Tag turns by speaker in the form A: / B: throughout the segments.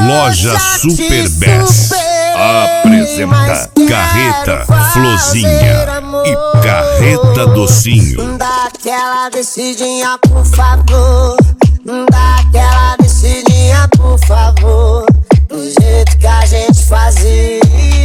A: Loja Super Best apresenta Carreta Flozinha e Carreta Docinho.
B: Dá aquela descidinha, por favor. Dá aquela descidinha, por favor. Do jeito que a gente fazia,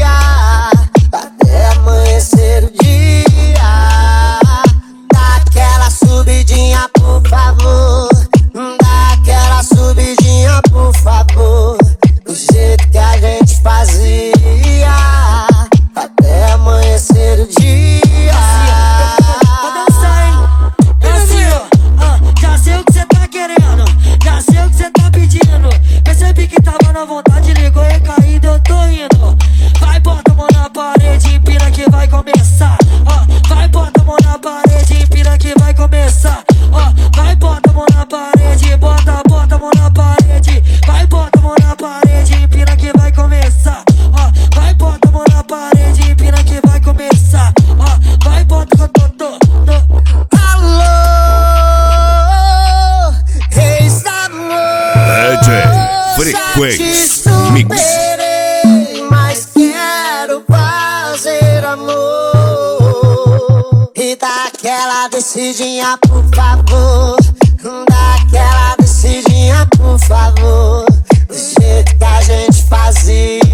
B: até amanhecer o dia. Dá aquela subidinha, por favor. Dá aquela subidinha, por favor. Do jeito que a gente fazia, até amanhecer o dia.
C: Já sei o que cê tá querendo, já sei o que cê tá pedindo. Percebi que tava na vontade, ligou e caído, eu tô indo. Vai, bota a mão na parede, empina que vai começar. Vai, bota a mão na parede, empina que vai começar. Vai, bota a mão na parede, bota a mão na parede. Vai, bota a mão na parede, empina que vai começar. Vai, bota a mão na parede, empina que vai começar. Vai, bota com
B: Alô, reis da
A: DJ Frequência Mix.
B: Mas quero fazer amor. E dá aquela descidinha, por favor. Dá aquela descidinha, por favor. Do jeito que a gente fazia.